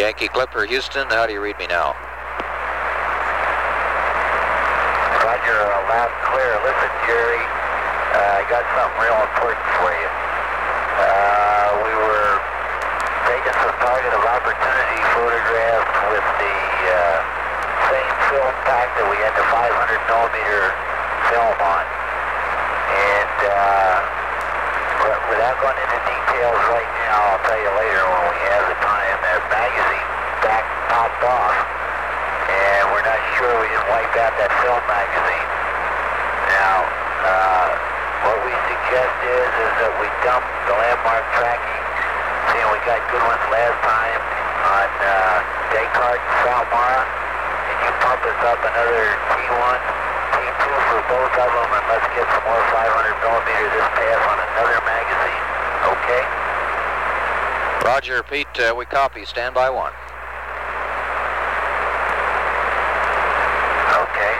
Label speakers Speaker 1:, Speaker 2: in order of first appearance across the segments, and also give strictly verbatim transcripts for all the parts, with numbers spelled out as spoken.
Speaker 1: Yankee Clipper, Houston, how do you read me now?
Speaker 2: Roger, uh, loud and clear. Listen, Jerry, uh, I got something real important for you. Uh, we were taking some target of opportunity photographs with the uh, same film pack that we had the five hundred millimeter film on. And uh, without going into details right now, I'll tell you later when we have the time, that magazine back popped off. And we're not sure we didn't wipe out that film magazine. Now, uh, what we suggest is, is that we dump the landmark tracking. See, we got good ones last time on uh, Descartes and Salmara. And you pump us up another T one, T two for both of them, and let's get some more five hundred millimeter this pass on another magazine. Okay?
Speaker 1: Roger, Pete, uh, we copy. Stand by one.
Speaker 2: Okay.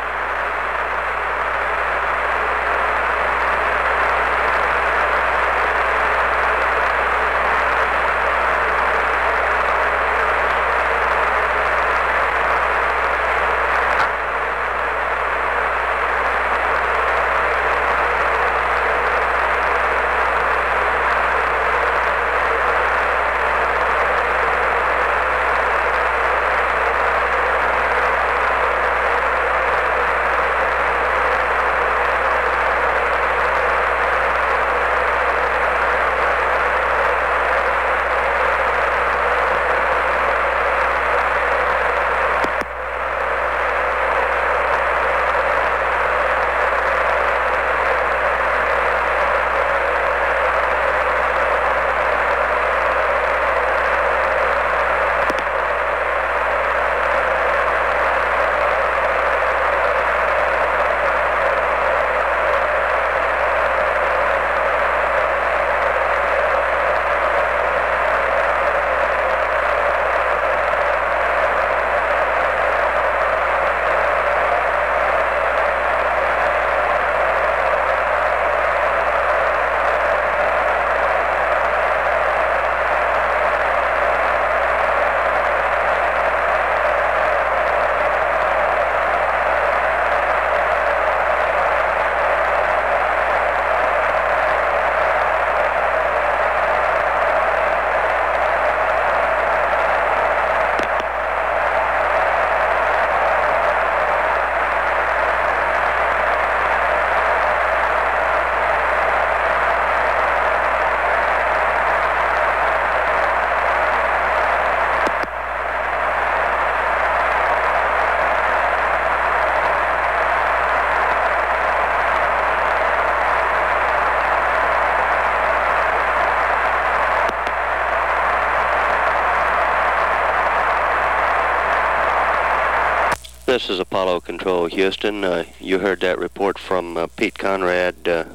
Speaker 3: This is Apollo Control, Houston. Uh, you heard that report from uh, Pete Conrad uh,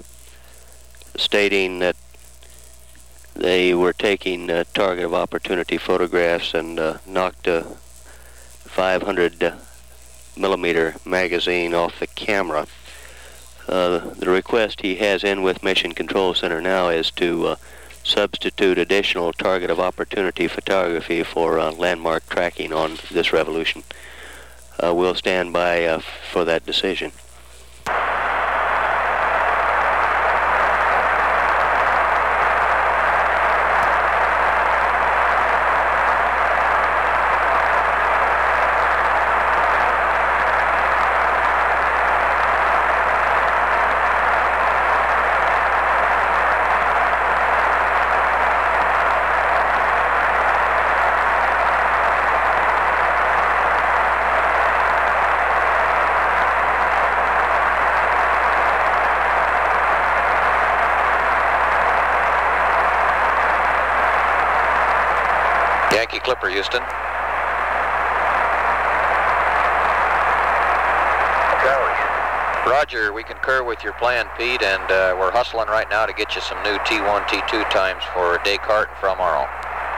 Speaker 3: stating that they were taking uh, target of opportunity photographs and uh, knocked a five hundred millimeter magazine off the camera. Uh, the request he has in with Mission Control Center now is to uh, substitute additional target of opportunity photography for uh, landmark tracking on this revolution. Uh, we'll stand by uh, for that decision.
Speaker 1: Yankee Clipper, Houston. Roger, we concur with your plan, Pete, and uh, we're hustling right now to get you some new T one, T two times for Descartes and Fromaro.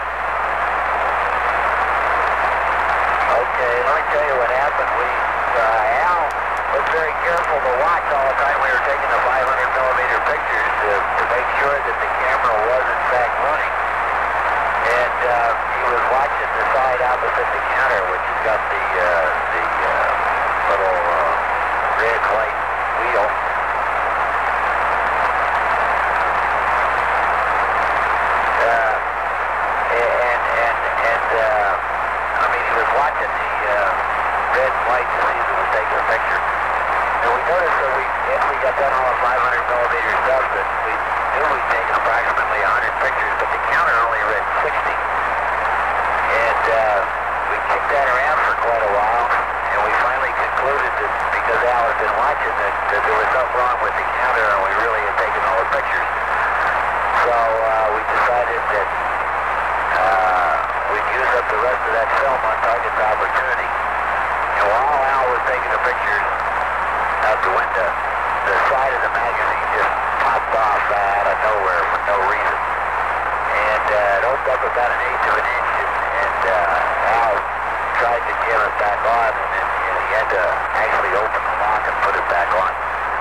Speaker 2: Okay, let me tell you what happened. We, uh, Al was very careful to watch all the time we were taking the five hundred millimeter pictures to, to make sure that the camera was in fact running. And uh, he was watching the side opposite the counter, which has got the uh, the uh, little uh, red white wheel. Uh, and and and uh, I mean, he was watching the uh, red and white to see if it was taking a picture. And we noticed that we, if we got done all the five hundred millimeter stuff, that we knew we'd taken approximately one hundred pictures, but the counter only read sixty. And uh, we kicked that around for quite a while, and we finally concluded that because Al had been watching that, that there was something wrong with the counter, and we really had taken all the pictures. So uh, we decided that uh, we'd use up the rest of that film on target to opportunity. And while Al was taking the pictures out the window, the side of the magazine just popped off out of nowhere for no reason. And uh, it opened up about an eighth of an inch, and, and uh, Al tried to jam it back on, and, then, and he had to actually open the lock and put it back on.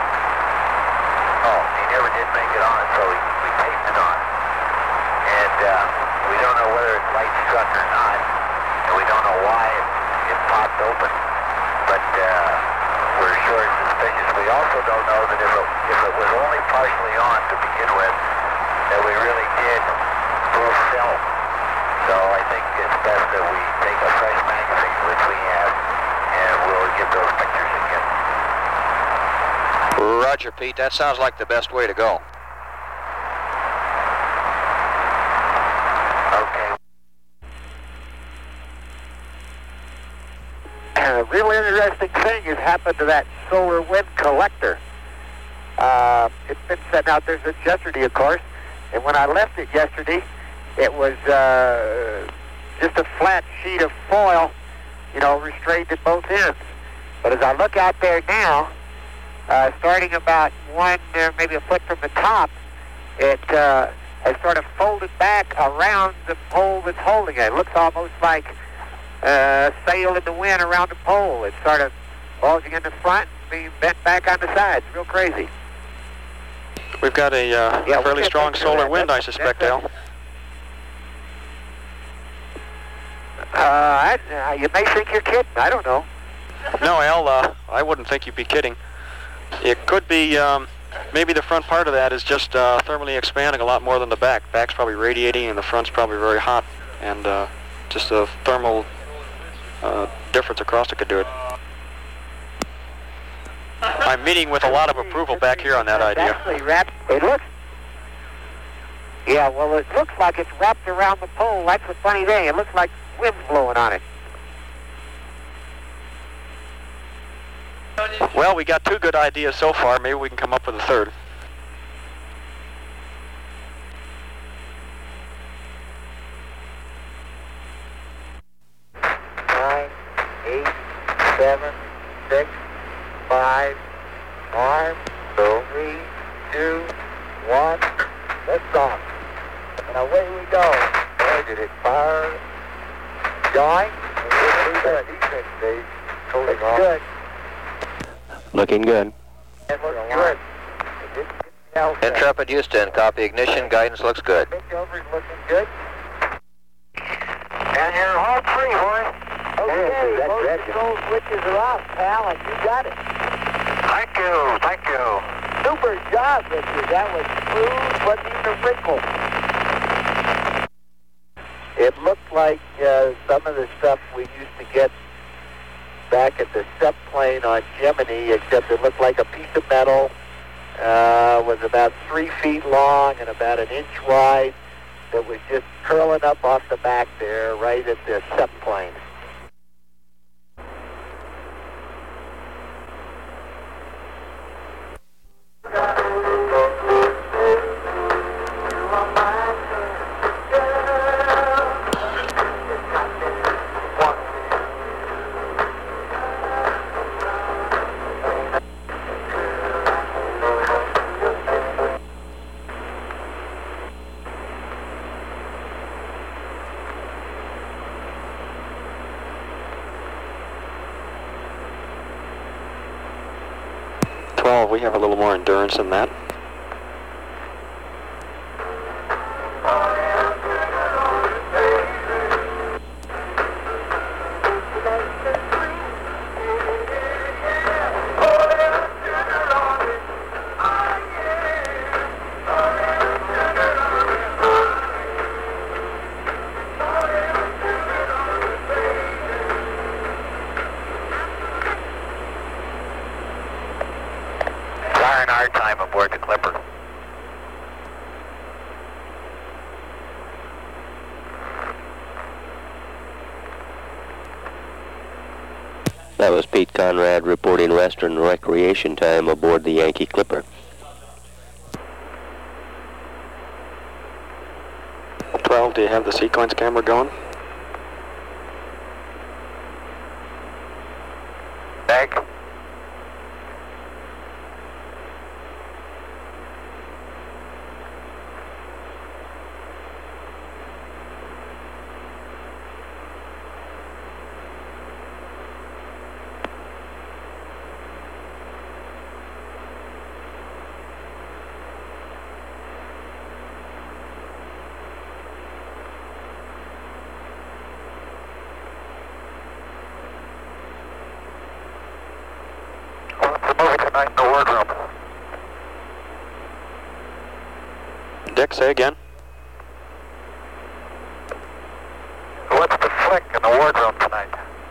Speaker 2: Oh, he never did make it on, so we, we taped it on. And uh, we don't know whether it's light struck or not, and we don't know why it, it popped open, but uh, we're sure it's suspicious. We also don't know that if it, if it was only partially on to begin with, that we really did move film. So I think it's best that we take a fresh magazine, which we have, and we'll get those pictures again.
Speaker 1: Roger, Pete. That sounds like the best way to go.
Speaker 2: Okay. A real interesting thing has happened to that solar wind collector. Uh, it's been sitting out there since yesterday, of course, and when I left it yesterday, it was uh, just a flat sheet of foil, you know, restrained at both ends. But as I look out there now, uh, starting about one, uh, maybe a foot from the top, it uh, has sort of folded back around the pole that's holding it. It looks almost like a sail in the wind around the pole. It's sort of bulging in the front and being bent back on the sides. Real crazy.
Speaker 4: We've got a uh,
Speaker 2: Yeah,
Speaker 4: fairly
Speaker 2: we'll
Speaker 4: strong solar
Speaker 2: that.
Speaker 4: wind, I
Speaker 2: That's,
Speaker 4: suspect,
Speaker 2: that's
Speaker 4: Al.
Speaker 2: Uh, I, uh, you may think you're kidding. I don't know.
Speaker 4: No, Al, uh, I wouldn't think you'd be kidding. It could be, um, maybe the front part of that is just uh, thermally expanding a lot more than the back. Back's probably radiating and the front's probably very hot, and uh, just a thermal uh, difference across it could do it. I'm meeting with a lot of approval back here on that idea.
Speaker 2: Actually wrapped, it looks, yeah, well, it looks like it's wrapped around the pole. That's the funny thing. It looks like wind's blowing on it.
Speaker 4: Well, we got two good ideas so far. Maybe we can come up with a third.
Speaker 2: Nine, eight, seven, six, five, arm, three, two, one, lift off. And away we go. Boy, did it fire. Join. It's good. It's good.
Speaker 3: Looking good.
Speaker 2: It looks good.
Speaker 1: Intrepid Houston, copy ignition, guidance looks good.
Speaker 2: Over's looking good. And you're all free, boy. Okay, yeah, both control switches are off, pal, and you got it. Thank you, thank you. Super job, Richard. That was smooth, wasn't even a wrinkle. It looked like uh, some of the stuff we used to get back at the step plane on Gemini, except it looked like a piece of metal, uh, was about three feet long and about an inch wide, that was just curling up off the back there, right at the step plane.
Speaker 4: twelve, we have a little more endurance than that.
Speaker 2: R and R time aboard the Clipper.
Speaker 3: That was Pete Conrad reporting Western recreation time aboard the Yankee Clipper.
Speaker 4: twelve, do you have the sequence camera going?
Speaker 2: Back. Tonight in the wardroom.
Speaker 4: Dick, say again.
Speaker 2: What's the flick in the wardroom tonight?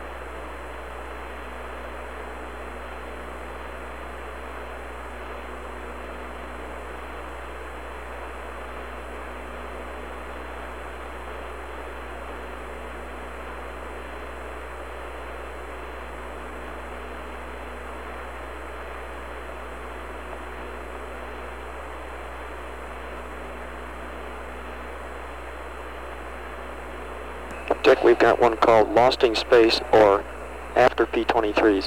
Speaker 4: Dick, we've got one called Lost in Space or After P twenty-threes.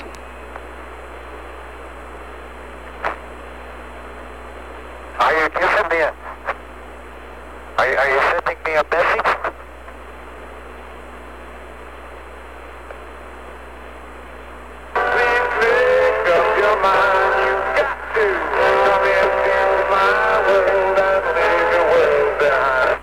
Speaker 2: Are you giving me a... Are, you- are you sending me a message? Please make up your mind. You've got to come into my world and leave your world behind.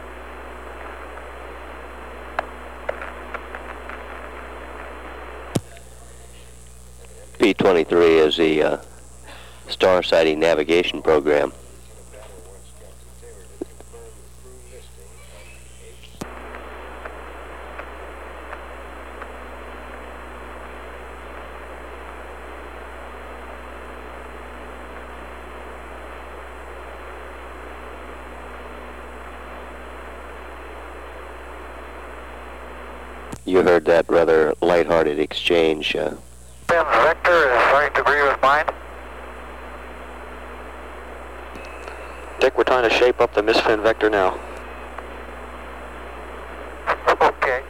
Speaker 3: P twenty-three is the uh, star sighting navigation program. You heard that rather lighthearted exchange. Uh,
Speaker 2: Ben's vector is starting to agree with mine.
Speaker 4: Dick, we're trying to shape up the misfin vector now.
Speaker 2: Okay.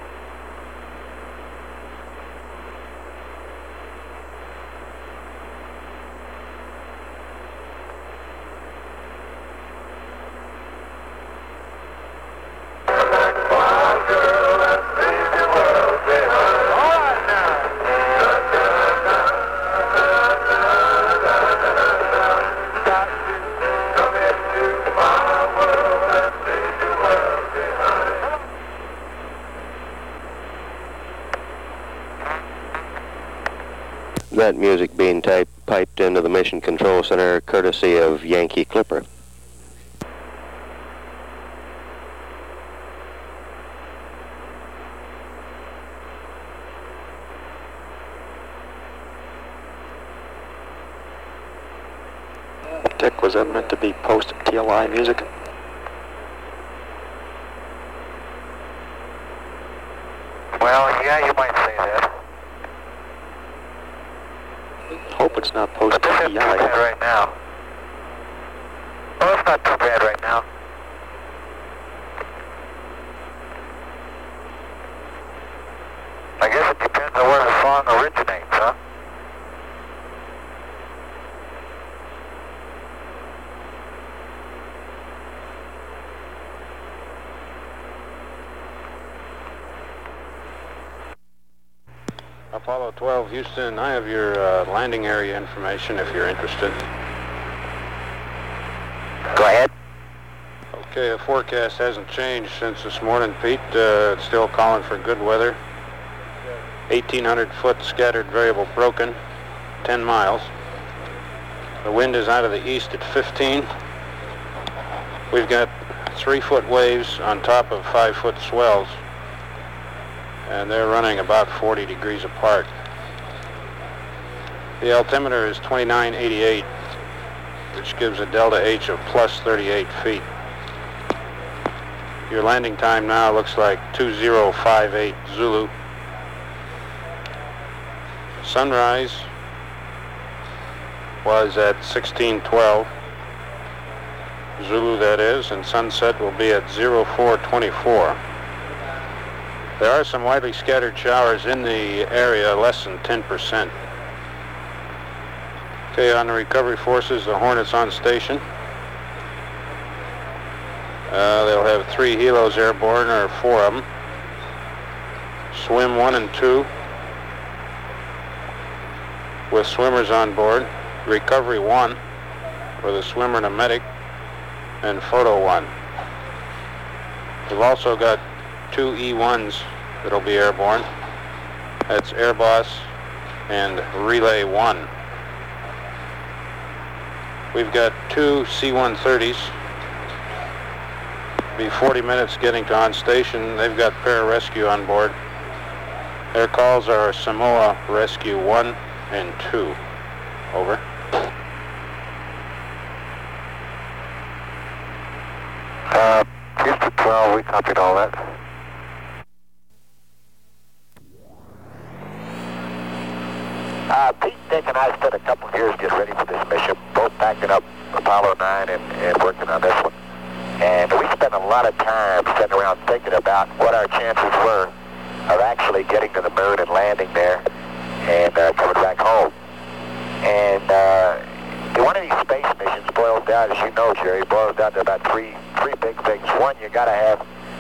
Speaker 3: that music being type, piped into the Mission Control Center courtesy of Yankee Clipper.
Speaker 4: Dick, was that meant to be post-T L I music?
Speaker 2: Well, yeah, you might say that.
Speaker 4: Hope it's not
Speaker 2: But this isn't
Speaker 4: post-T
Speaker 2: too
Speaker 4: I.
Speaker 2: bad right now. Well, it's not too bad right now. I guess it depends on where the song originates, huh?
Speaker 5: Apollo twelve, Houston, I have your uh, landing area information if you're interested.
Speaker 2: Go ahead.
Speaker 5: Okay, the forecast hasn't changed since this morning, Pete. Uh, it's still calling for good weather. eighteen hundred foot scattered variable broken, ten miles. The wind is out of the east at fifteen. We've got three foot waves on top of five foot swells, and they're running about forty degrees apart. The altimeter is twenty-nine eighty-eight. which gives a delta H of plus thirty-eight feet. Your landing time now looks like two zero five eight Zulu. Sunrise was at sixteen twelve Zulu, that is, and sunset will be at zero four twenty-four. There are some widely scattered showers in the area, less than ten percent. Okay, on the recovery forces, the Hornets on station. Uh, they'll have three helos airborne, or four of them. Swim one and two, with swimmers on board. Recovery one, with a swimmer and a medic, and photo one. We've also got two E ones that'll be airborne. That's Air Boss and Relay one. We've got two C one thirties. Be forty minutes getting to on station. They've got pararescue on board. Their calls are Samoa Rescue one and two. Over.
Speaker 2: Uh, Houston twelve, we copied all that. Uh, Pete, Dick, and I spent a couple of years getting ready for this mission, both backing up Apollo nine and, and working on this one. And we spent a lot of time sitting around thinking about what our chances were of actually getting to the moon and landing there and uh, coming back home. And uh, one of these space missions boils down, as you know, Jerry, boils down to about three three big things. One, you got to have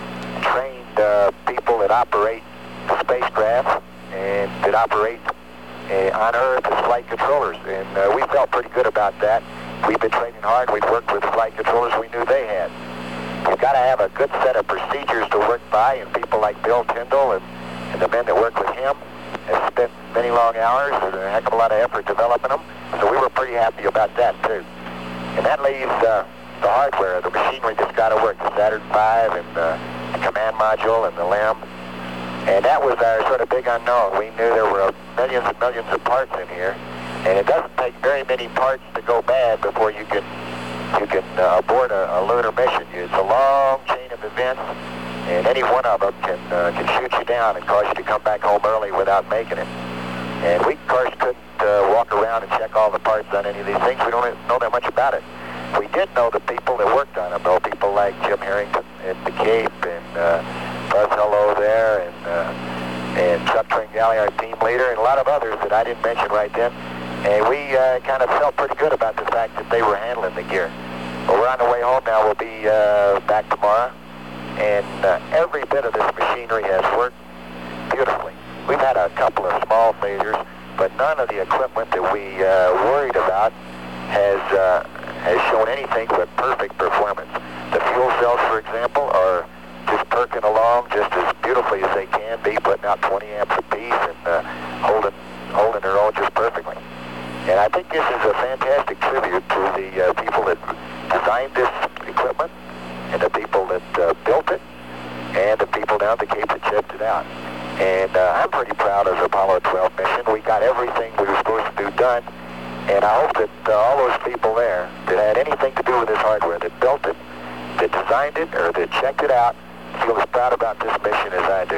Speaker 2: trained uh, people that operate the spacecraft and that operate uh, on Earth as flight controllers. And uh, we felt pretty good about that. We've been training hard. We've worked with flight controllers we knew they had. You've got to have a good set of procedures to work by, and people like Bill Tyndall and, and the men that work with him have spent many long hours and a heck of a lot of effort developing them. So we were pretty happy about that, too. And that leaves uh, the hardware, the machinery that's got to work, the Saturn five and uh, the command module and the L E M. And that was our sort of big unknown. We knew there were millions and millions of parts in here, and it doesn't take very many parts to go bad before you can you can uh, abort a, a lunar mission. It's a long chain of events, and any one of them can uh, can shoot you down and cause you to come back home early without making it. And we, of course, couldn't uh, walk around and check all the parts on any of these things. We don't know that much about it. We did know the people that worked on them, though, people like Jim Harrington at the Cape and uh, Buzz Hello there and, uh, and Chuck Tringali, our team leader, and a lot of others that I didn't mention right then. And we uh, kind of felt pretty good about the fact that they were handling the gear. But we're on the way home now. We'll be uh, back tomorrow. And uh, every bit of this machinery has worked beautifully. We've had a couple of small failures, but none of the equipment that we uh, worried about has uh, has shown anything but perfect performance. The fuel cells, for example, are just perking along just as beautifully as they can be, putting out twenty amps apiece and uh, holding holding their own just perfectly. And I think this is a fantastic tribute to the uh, people that designed this equipment, and the people that uh, built it, and the people down at the Cape that checked it out. And uh, I'm pretty proud of the Apollo twelve mission. We got everything we were supposed to do done, and I hope that uh, all those people there that had anything to do with this hardware, that built it, that designed it, or that checked it out, feel as proud about this mission as I do.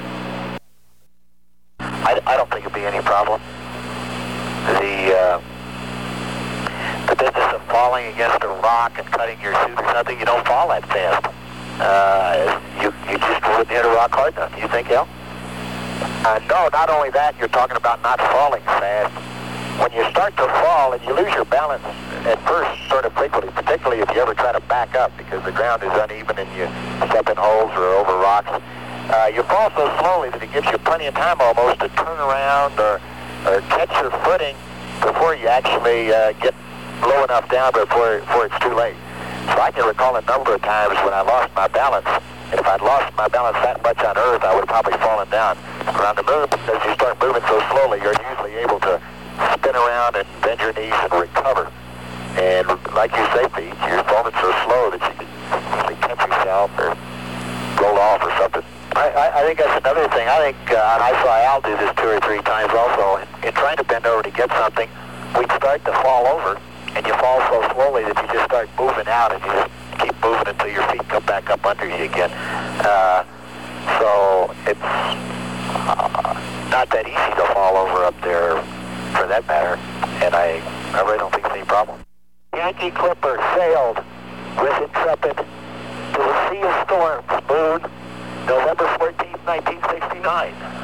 Speaker 2: I, I don't think it'll be any problem. The, uh, the business of falling against a rock and cutting your suit or something, you don't fall that fast. Uh, you, you just wouldn't hit a rock hard enough, you think, Al? Uh, no, not only that, you're talking about not falling fast. When you start to fall and you lose your balance at first sort of frequently, particularly if you ever try to back up because the ground is uneven and you step in holes or over rocks, uh, you fall so slowly that it gives you plenty of time almost to turn around or, or catch your footing before you actually uh, get low enough down before, before it's too late. So I can recall a number of times when I lost my balance, and if I'd lost my balance that much on Earth, I would have probably fallen down. But on the moon, as you start moving so slowly, you're usually able to spin around and bend your knees and recover. And like you say, Pete, you're falling so slow that you can usually catch yourself or roll off or something. I, I, I think that's another thing. I think, uh, and I saw Al do this two or three times also, in, in trying to bend over to get something, we'd start to fall over, and you fall so slowly that you just start moving out, and you just keep moving until your feet come back up under you again. Uh, so it's uh, not that easy to fall over up there, for that matter, and I, I really don't think it's any problem. Yankee Clipper sailed with Intrepid to the Sea of Storms, Moon, November fourteenth, nineteen sixty-nine.